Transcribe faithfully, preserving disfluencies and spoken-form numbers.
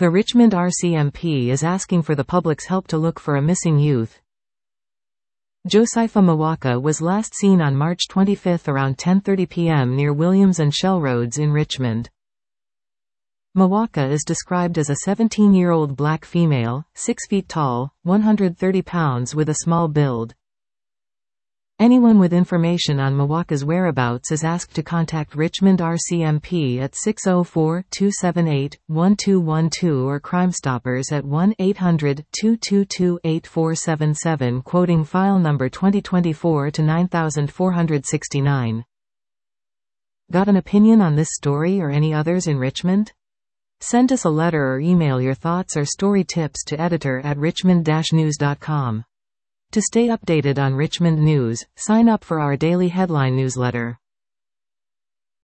The Richmond R C M P is asking for the public's help to look for a missing youth. Josepha Mawaka was last seen on March twenty-fifth around ten thirty p m near Williams and Shell Roads in Richmond. Mawaka is described as a seventeen-year-old black female, six feet tall, one hundred thirty pounds with a small build. Anyone with information on Mawaka's whereabouts is asked to contact Richmond R C M P at six oh four, two seven eight, one two one two or Crime Stoppers at one eight hundred, two two two, eight four seven seven, quoting file number twenty twenty-four to nine four six nine. Got an opinion on this story or any others in Richmond? Send us a letter or email your thoughts or story tips to editor at richmond dash news dot com. To stay updated on Richmond news, sign up for our daily headline newsletter.